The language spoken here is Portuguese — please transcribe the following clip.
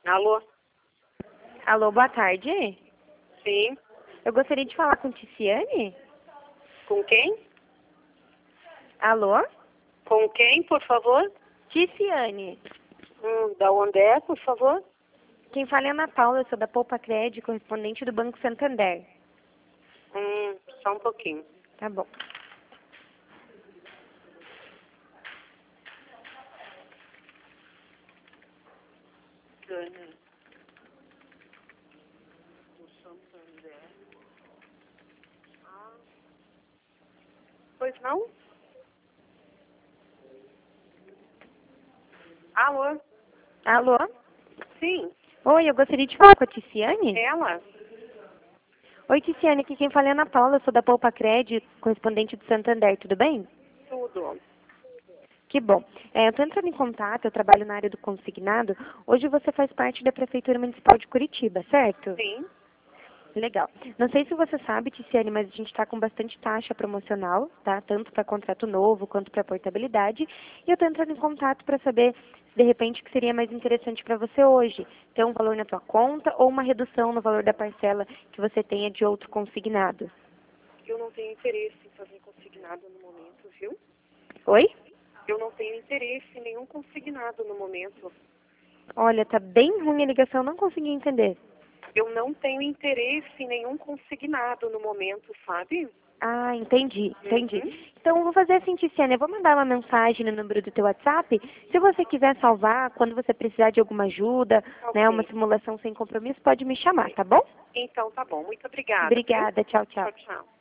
Alô? Alô, boa tarde. Sim. Eu gostaria de falar com Ticiane. Com quem? Alô? Com quem, por favor? Ticiane. Da onde é, por favor? Quem fala é a Ana Paula, eu sou da Poupa Cred, correspondente do Banco Santander. Só um pouquinho. Tá bom. Pois não? Alô? Alô? Sim. Oi, eu gostaria de falar com a Ticiane. Ela? Oi, Ticiane, aqui quem fala é a Ana Paula, eu sou da Poupa Cred, correspondente do Santander, tudo bem? Tudo. Que bom. Eu estou entrando em contato, eu trabalho na área do consignado. Hoje você faz parte da Prefeitura Municipal de Curitiba, certo? Sim. Legal. Não sei se você sabe, Ticiane, mas a gente está com bastante taxa promocional, tá? Tanto para contrato novo quanto para portabilidade. E eu estou entrando em contato para saber, de repente, o que seria mais interessante para você hoje. Ter um valor na tua conta ou uma redução no valor da parcela que você tenha de outro consignado. Eu não tenho interesse em fazer consignado no momento, viu? Oi? Eu não tenho interesse em nenhum consignado no momento. Olha, tá bem ruim a ligação, não consegui entender. Eu não tenho interesse em nenhum consignado no momento, sabe? Ah, entendi. Uhum. Então, eu vou fazer assim, Ticiane, eu vou mandar uma mensagem no número do teu WhatsApp. Se você quiser salvar, quando você precisar de alguma ajuda, né, uma Ok. simulação sem compromisso, pode me chamar, tá bom? Então tá bom. Muito obrigada, viu? Obrigada, tchau, tchau. Tchau, tchau.